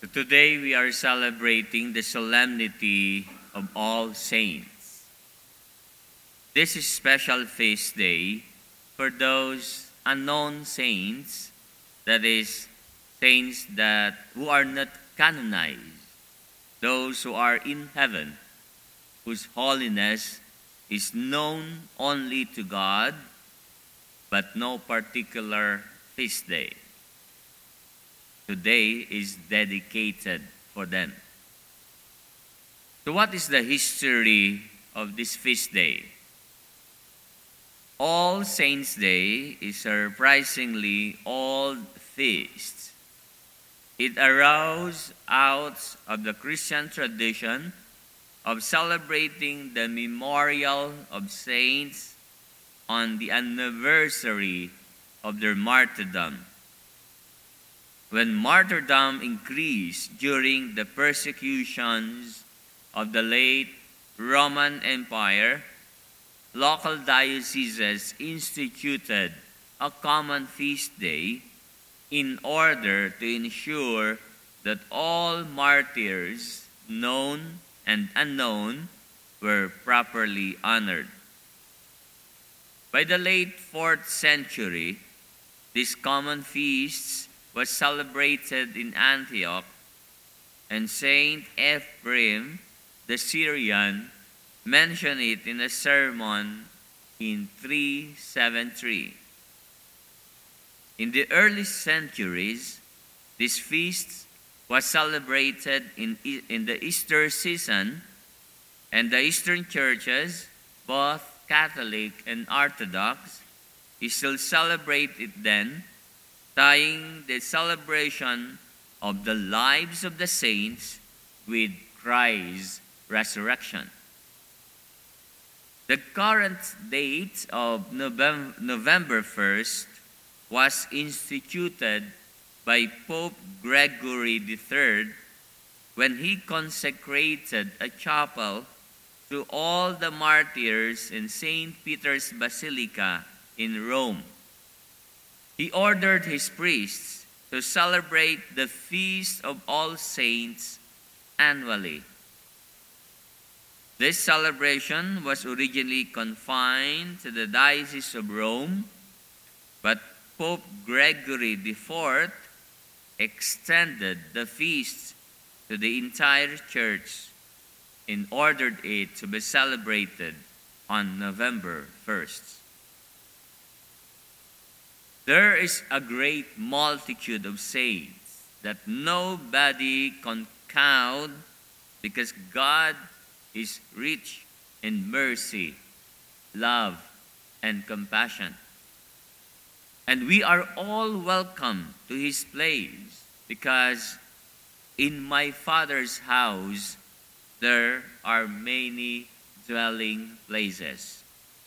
Today we are celebrating the solemnity of All Saints. This is special feast day for those unknown saints, that is, saints that who are not canonized, those who are in heaven, whose holiness is known only to God, but no particular feast day. Today is dedicated for them. So what is the history of this feast day? All Saints' Day is a surprisingly old feast. It arose out of the Christian tradition of celebrating the memorial of saints on the anniversary of their martyrdom. When martyrdom increased during the persecutions of the late Roman Empire, local dioceses instituted a common feast day in order to ensure that all martyrs, known and unknown, were properly honored. By the late 4th century, these common feasts was celebrated in Antioch, and Saint Ephraim the Syrian mentioned it in a sermon in 373. In the early centuries, this feast was celebrated in the Easter season, and the Eastern churches, both Catholic and Orthodox, still celebrate it then, tying the celebration of the lives of the saints with Christ's resurrection. The current date of November 1st was instituted by Pope Gregory III when he consecrated a chapel to all the martyrs in St. Peter's Basilica in Rome. He ordered his priests to celebrate the Feast of All Saints annually. This celebration was originally confined to the Diocese of Rome, but Pope Gregory IV extended the feast to the entire church and ordered it to be celebrated on November 1st. There is a great multitude of saints that nobody can count, because God is rich in mercy, love, and compassion. And we are all welcome to His place, because in my Father's house there are many dwelling places.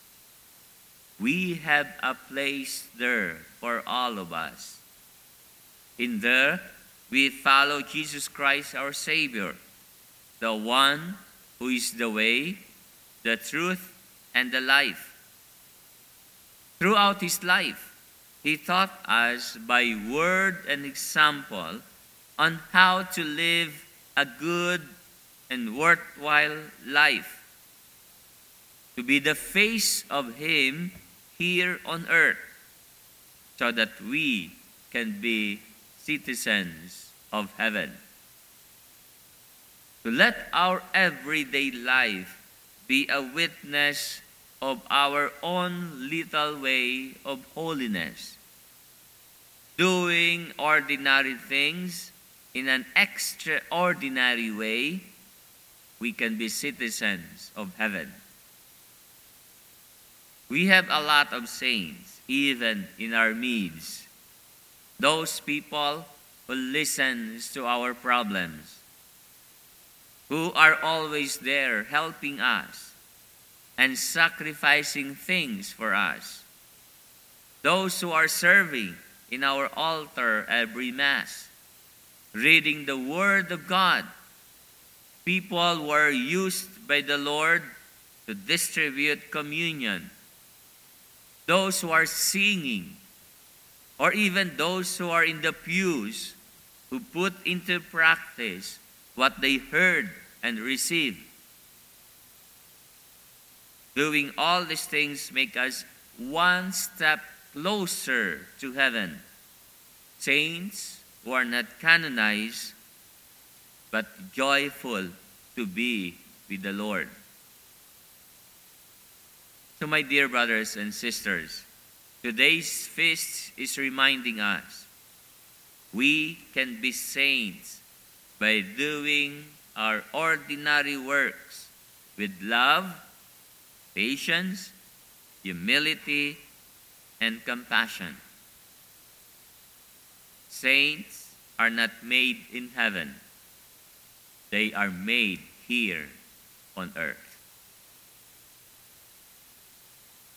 We have a place there for all of us. In there, we follow Jesus Christ our Savior, the one who is the way, the truth, and the life. Throughout His life, He taught us by word and example on how to live a good and worthwhile life, to be the face of Him here on earth, so that we can be citizens of heaven. To let our everyday life be a witness of our own little way of holiness, doing ordinary things in an extraordinary way, we can be citizens of heaven. We have a lot of saints, even in our midst. Those people who listen to our problems, who are always there helping us and sacrificing things for us. Those who are serving in our altar every Mass, reading the Word of God. People who are used by the Lord to distribute communion. Those who are singing, or even those who are in the pews who put into practice what they heard and received. Doing all these things make us one step closer to heaven. Saints who are not canonized, but joyful to be with the Lord. So my dear brothers and sisters, today's feast is reminding us we can be saints by doing our ordinary works with love, patience, humility, and compassion. Saints are not made in heaven. They are made here on earth.